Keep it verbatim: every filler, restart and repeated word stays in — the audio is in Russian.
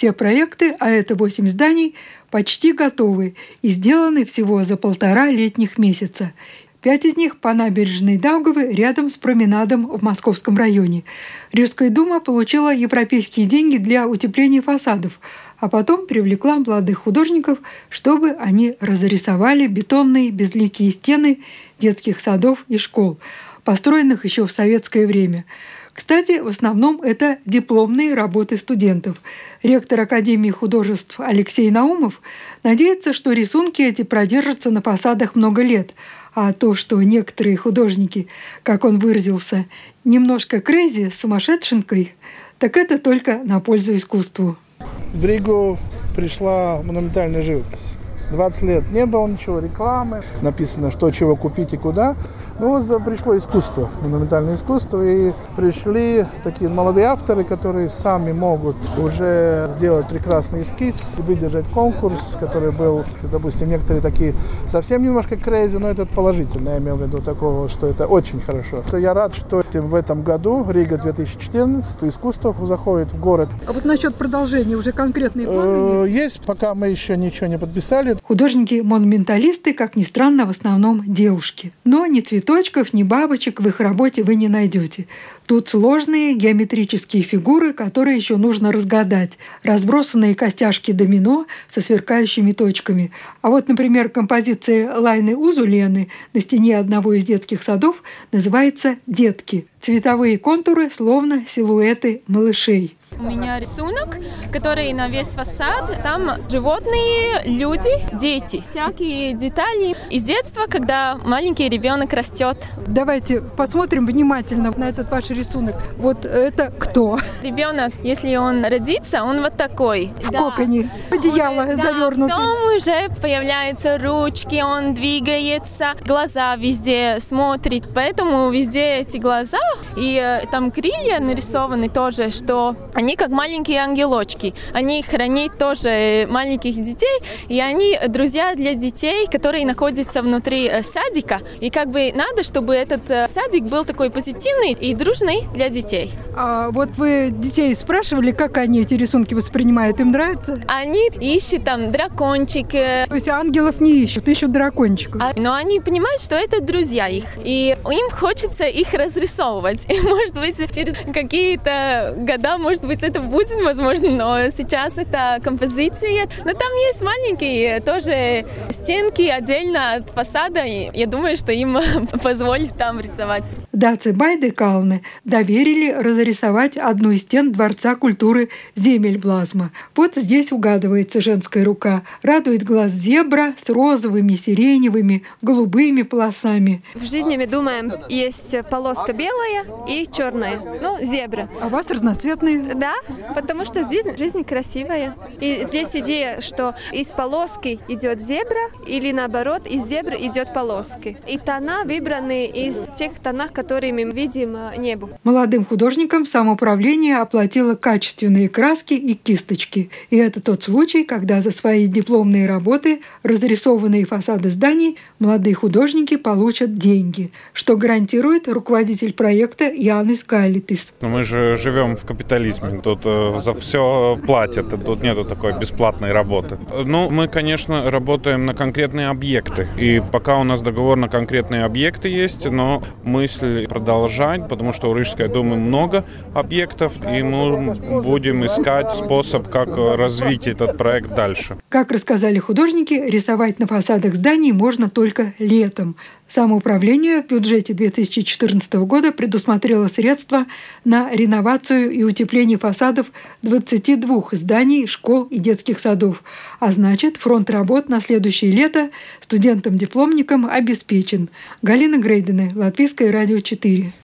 Все проекты, а это восемь зданий, почти готовы и сделаны всего за полтора летних месяца. Пять из них по набережной Даугавы рядом с променадом в Московском районе. Рижская дума получила европейские деньги для утепления фасадов, а потом привлекла молодых художников, чтобы они разрисовали бетонные безликие стены детских садов и школ, построенных еще в советское время. Кстати, в основном это дипломные работы студентов. Ректор Академии художеств Алексей Наумов надеется, что рисунки эти продержатся на фасадах много лет, а то, что некоторые художники, как он выразился, немножко крейзи, сумасшедшенкой, так это только на пользу искусству. В Ригу пришла монументальная живопись. двадцать лет не было ничего, рекламы, написано, что чего купить и куда. Ну, пришло искусство, монументальное искусство, и пришли такие молодые авторы, которые сами могут уже сделать прекрасный эскиз, выдержать конкурс, который был, допустим, некоторые такие совсем немножко крейзи, но это положительно, я имел в виду такого, что это очень хорошо. Я рад, что в этом году, Рига две тысячи четырнадцать, искусство заходит в город. А вот насчет продолжения уже конкретные планы есть? Есть, пока мы еще ничего не подписали. Художники-монументалисты, как ни странно, в основном девушки. Но ни цветочков, ни бабочек в их работе вы не найдете. Тут сложные геометрические фигуры, которые еще нужно разгадать. Разбросанные костяшки домино со сверкающими точками. А вот, например, композиция Лайны Узулены на стене одного из детских садов называется «Детки». Цветовые контуры словно силуэты малышей. У меня рисунок, который на весь фасад. Там животные, люди, дети. Всякие детали из детства, когда маленький ребенок растет. Давайте посмотрим внимательно на этот ваш рисунок. Вот это кто? Ребенок, если он родится, он вот такой. В да. коконе, одеяло он, завернуто. Да, потом уже появляются ручки, он двигается, глаза везде смотрит. Поэтому везде эти глаза, и э, там крылья нарисованы тоже, что они как маленькие ангелочки. Они хранят тоже маленьких детей, и они друзья для детей, которые находятся внутри садика. И как бы надо, чтобы этот садик был такой позитивный и дружный для детей. А вот вы детей спрашивали, как они эти рисунки воспринимают? Им нравится? Они ищут там дракончик. То есть ангелов не ищут, ищут дракончиков. А, но они понимают, что это друзья их. И им хочется их разрисовывать. И, может быть, через какие-то года, может быть, это будет возможно, но сейчас это композиция. Но там есть маленькие тоже стенки отдельно от фасада. И я думаю, что им позволят там рисовать. Даце Байдекалне доверили разрисовать одну из стен Дворца культуры Земельблазма. Вот здесь угадывается женская рука. Радует глаз зебра с розовыми, сиреневыми, голубыми полосами. В жизни мы думаем, есть полоска белая и черная. Ну, зебра. А у вас разноцветные? Да, потому что жизнь, жизнь красивая. И здесь идея, что из полоски идет зебра, или наоборот, из зебры идет полоски. И тона выбраны из тех тонов, которые мы видим небу. Молодым художникам самоуправление оплатило качественные краски и кисточки. И это тот случай, когда за свои дипломные работы, разрисованные фасады зданий, молодые художники получат деньги, что гарантирует руководитель проекта Янис Калитис. Мы же живем в капитализме. Тут э, за все платят. Тут нету такой бесплатной работы. Ну, мы, конечно, работаем на конкретные объекты. И пока у нас договор на конкретные объекты есть, но мысль продолжать, потому что у Рижской думы много объектов, и мы будем искать способ, как развить этот проект дальше. Как рассказали художники, рисовать на фасадах зданий можно только летом. Самоуправление в бюджете две тысячи четырнадцатого года предусмотрело средства на реновацию и утепление фасадов двадцати двух зданий, школ и детских садов. А значит, фронт работ на следующее лето студентам-дипломникам обеспечен. Галина Грейдене, Латвийское радио четыре.